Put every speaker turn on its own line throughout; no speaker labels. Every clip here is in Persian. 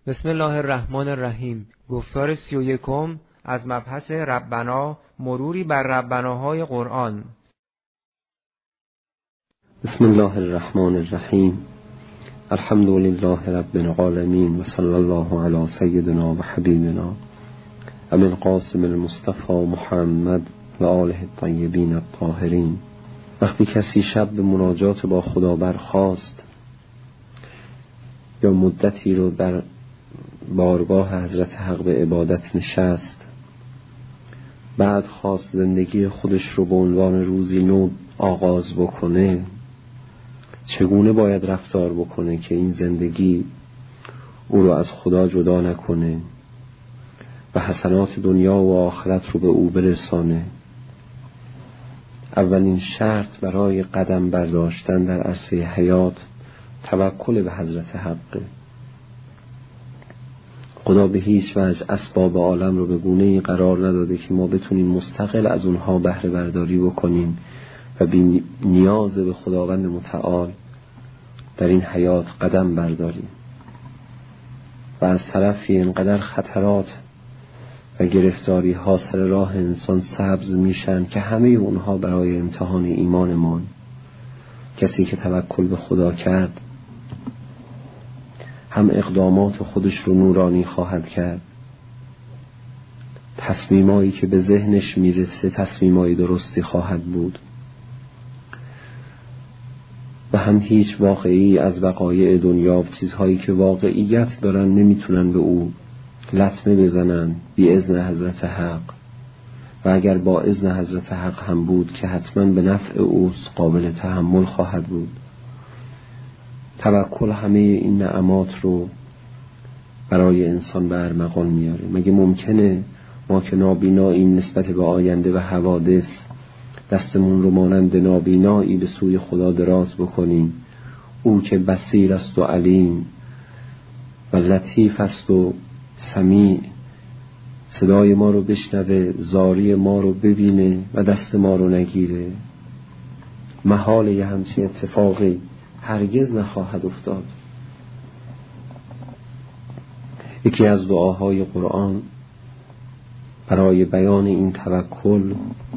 بسم الله الرحمن الرحیم. گفتار 31 از مبحث ربنا، مروری بر ربناهای قرآن.
بسم الله الرحمن الرحیم. الحمد لله رب العالمین و صلی الله علی سیدنا و حبیبنا ابی القاسم المصطفى محمد و آله الطیبین الطاهرین. وقتی کسی شب به مناجات با خدا برخاست یا مدتی رو در بارگاه حضرت حق به عبادت نشست، بعد خواست زندگی خودش رو به عنوان روزی نو آغاز بکنه، چگونه باید رفتار بکنه که این زندگی او رو از خدا جدا نکنه و حسنات دنیا و آخرت رو به او برسانه؟ اولین شرط برای قدم برداشتن در عرصه حیات توکل به حضرت حقه. خدا به هیچ وجه اسباب عالم رو به گونه‌ای قرار نداده که ما بتونیم مستقل از اونها بهره برداری بکنیم و بی نیاز به خداوند متعال در این حیات قدم برداریم. و از طرفی اینقدر خطرات و گرفتاری ها سر راه انسان سبز میشن که همه اونها برای امتحان ایمانمان. کسی که توکل به خدا کرد هم اقدامات خودش رو نورانی خواهد کرد، تصمیمایی که به ذهنش میرسه تصمیمایی درستی خواهد بود و هم هیچ واقعی از وقایع دنیا و چیزهایی که واقعیت دارن نمیتونن به او لطمه بزنن بی اذن حضرت حق، و اگر با اذن حضرت حق هم بود که حتما به نفع اوست، قابل تحمل خواهد بود. توکل همه این نعمات رو برای انسان به ارمغان میاره. مگه ممکنه ما که نابیناییم نسبت به آینده و حوادث دستمون رو مانند نابینایی به سوی خدا دراز بکنیم؟ او که بصیر است و علیم و لطیف است و سمیع، صدای ما رو بشنوه، زاری ما رو ببینه و دست ما رو نگیره؟ محال یه همچین اتفاقی هرگز نخواهد افتاد. یکی از دعاهای قرآن برای بیان این توکل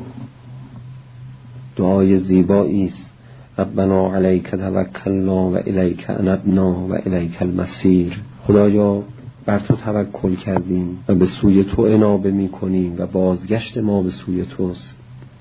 دعای زیبایی است: ربنا علیک توکلنا و الیک انبنا و الیک المصیر. خدایا بر تو توکل کردیم و به سوی تو انابه می کنیم و بازگشت ما به سوی توست.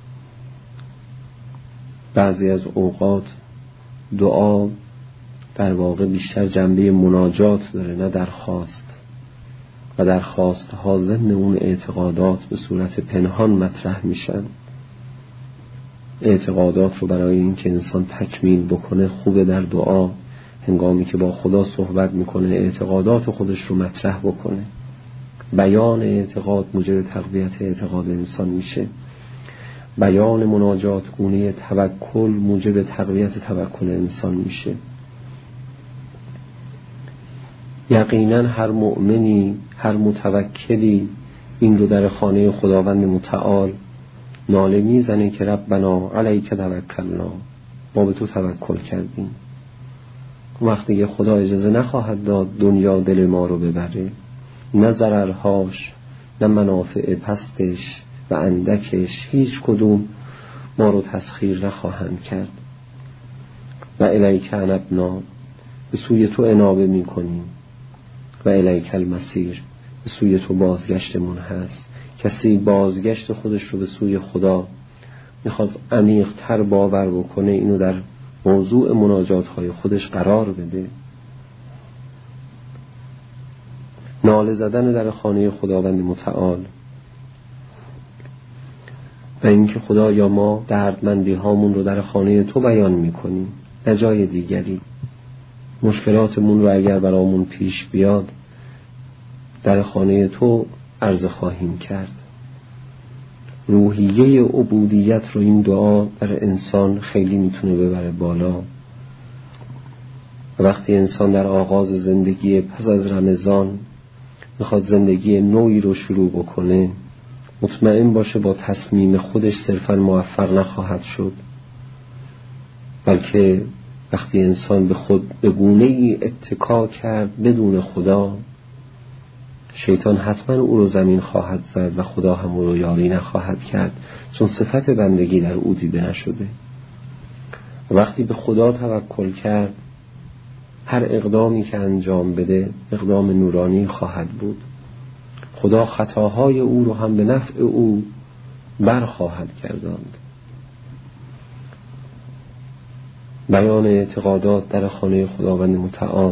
بعضی از اوقات دعا در واقع بیشتر جنبه مناجات داره، نه درخواست، و درخواست ها ضمن اون اعتقادات به صورت پنهان مطرح میشن. اعتقادات رو برای این که انسان تکمیل بکنه خوبه در دعا هنگامی که با خدا صحبت میکنه اعتقادات خودش رو مطرح بکنه. بیان اعتقاد موجب تقویت اعتقاد انسان میشه. بیان مناجات گونه توکل موجب تقویت توکل انسان میشه. یقینا هر مؤمنی، هر متوکلی این رو در خانه خداوند متعال ناله میزنه که ربنا علیک توکلنا، ما به تو توکل کردیم. وقتی که خدا اجازه نخواهد داد دنیا دل ما رو ببره، نه ضررهاش نه منافع پستش و اندکش هیچ کدوم ما رو تسخیر نخواهند کرد. و الیک انبنا، به سوی تو انابه می کنیم، و الیک المصیر، به سوی تو بازگشتمون هست. کسی بازگشت خودش رو به سوی خدا میخواد عمیق تر باور بکنه، اینو در موضوع مناجات های خودش قرار بده. ناله زدن در خانه خداوند متعال و اینکه خدایا ما دردمندی هامون رو در خانه تو بیان میکنیم، نه جای دیگری. مشکلاتمون رو اگر برامون پیش بیاد در خانه تو عرض خواهیم کرد. روحیه عبودیت رو این دعا در انسان خیلی میتونه ببره بالا. و وقتی انسان در آغاز زندگی پس از رمضان میخواد زندگی نوعی رو شروع بکنه، مطمئن باشه با تصمیم خودش صرفا موفق نخواهد شد، بلکه وقتی انسان به خود به گونه‌ای اتکا کرد بدون خدا، شیطان حتما او رو زمین خواهد زد و خدا هم او رو یاری نخواهد کرد، چون صفت بندگی در او دیده نشده. وقتی به خدا توکل کرد، هر اقدامی که انجام بده اقدام نورانی خواهد بود. خدا خطاهای او رو هم به نفع او برخواهد گرداند. بیان اعتقادات در خانه خداوند متعال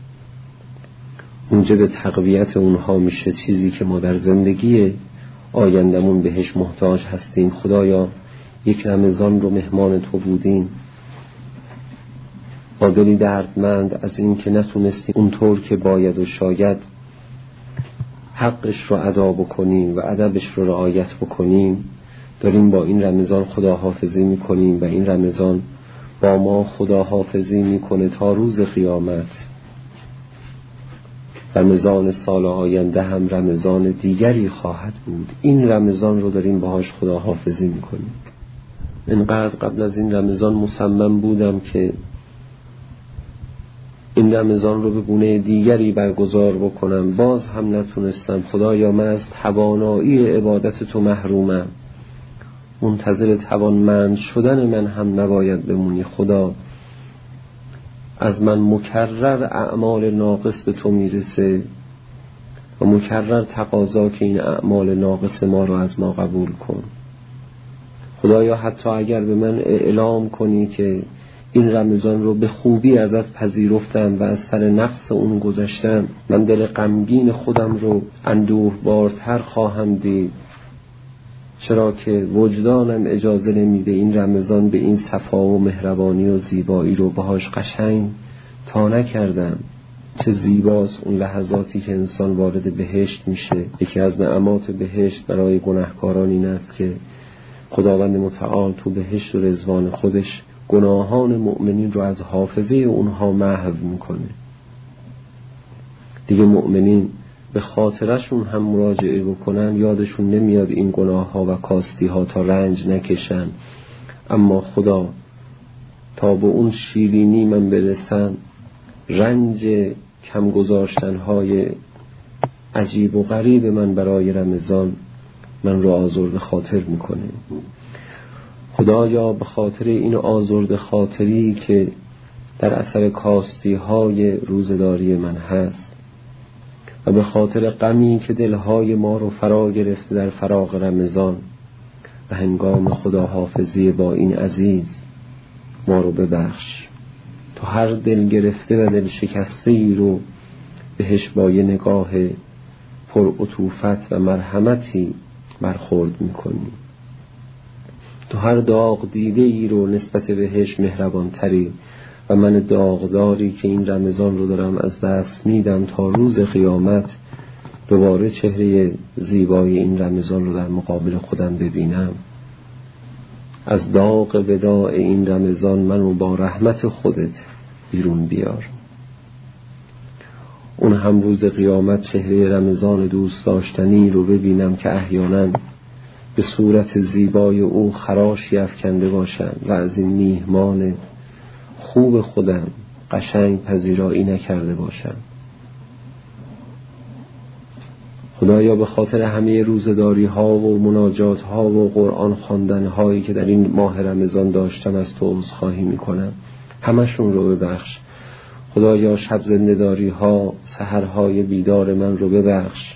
موجب تقویت اونها میشه، چیزی که ما در زندگی آیندمون بهش محتاج هستیم. خدایا یک رمضان رو مهمان تو بودیم، با دلی دردمند از این که نتونستیم اونطور که باید و شاید حقش رو ادا بکنیم و ادبش رو رعایت بکنیم، داریم با این رمضان خداحافظی میکنیم و این رمضان با ما خداحافظی میکنه تا روز قیامت. رمضان سال آینده هم رمضان دیگری خواهد بود. این رمضان رو داریم باهاش خداحافظی میکنیم. اینقدر قبل از این رمضان مصمم بودم که این رمضان رو به گونه دیگری برگزار بکنم، باز هم نتونستم. خدایا من از توانایی عبادت تو محرومم، منتظر توانمند شدن من هم نباید بمونی. خدا از من مکرر اعمال ناقص به تو میرسه و مکرر تقاضا که این اعمال ناقص ما رو از ما قبول کن. خدایا حتی اگر به من اعلام کنی که این رمضان رو به خوبی ازت پذیرفتم و از سر نقص اون گذشتم، من دل غمگین خودم رو اندوه بارتر خواهم دید، چرا که وجدانم اجازه نمیده این رمضان به این صفا و مهربانی و زیبایی رو باهاش قشنگ تا نکردم. چه زیباست اون لحظاتی که انسان وارد بهشت میشه. یکی از نعمات بهشت برای گناهکاران این است که خداوند متعال تو بهشت و رضوان خودش گناهان مؤمنین رو از حافظه اونها محو میکنه. دیگه مؤمنین به خاطرشون هم مراجعه بکنن یادشون نمیاد این گناه ها و کاستی ها تا رنج نکشن. اما خدا تا به اون شیرینی من برسن، رنج کم گذاشتن های عجیب و غریب من برای رمضان من رو آزرده خاطر میکنه. خدایا به خاطر این آزرده خاطری که در اثر کاستی های روزداری من هست و به خاطر غمی که دلهای ما رو فرا گرفته در فراق رمضان و هنگام خداحافظی با این عزیز، ما رو ببخش. تو هر دل گرفته و دل شکسته ای رو بهش با یه نگاه پر عطوفت و مرحمتی برخورد میکنی. تو هر داغ دیده ای رو نسبت بهش مهربان تری و من داغداری که این رمضان رو دارم از دست میدم تا روز قیامت دوباره چهره زیبای این رمضان رو در مقابل خودم ببینم. از داغ وداع این رمضان منو با رحمت خودت بیرون بیار. اون هم روز قیامت چهره رمضان دوست داشتنی رو ببینم که احیانا به صورت زیبای او خراشی افکنده باشم و از این میهمان خوب خودم قشنگ پذیرایی نکرده باشم. خدایا به خاطر همه روزداری ها و مناجات ها و قرآن خواندن هایی که در این ماه رمضان داشتم از تو عذرخواهی میکنم، همشون رو ببخش. خدایا شب زنده‌داری ها، سحرهای بیدار من رو ببخش.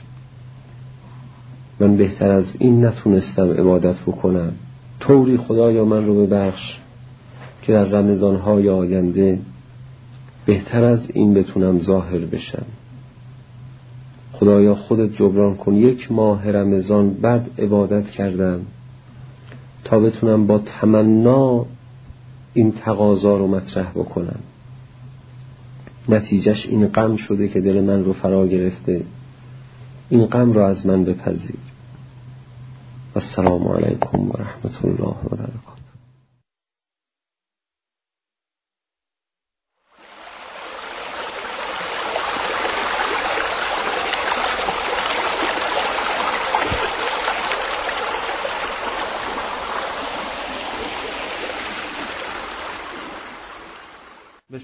من بهتر از این نتونستم عبادت بکنم. طوری خدایا من رو ببخش که در رمضان های آینده بهتر از این بتونم ظاهر بشم. خدایا خودت جبران کن. یک ماه رمضان بعد عبادت کردم تا بتونم با تمنا این تقاضا رو مطرح بکنم. نتیجهش این غم شده که دل من رو فرا گرفته. این غم رو از من بپذیر. السلام علیکم و رحمت الله و برکاته.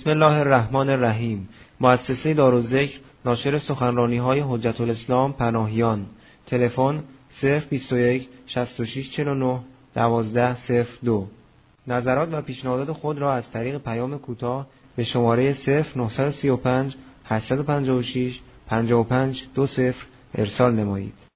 بسم الله الرحمن الرحیم. مؤسسه دارالذکر ناشر سخنرانی‌های حجت الاسلام پناهیان. تلفن 021 6649 1202. نظرات و پیشنهادات خود را از طریق پیام کوتاه به شماره 0935 856 5520 ارسال نمایید.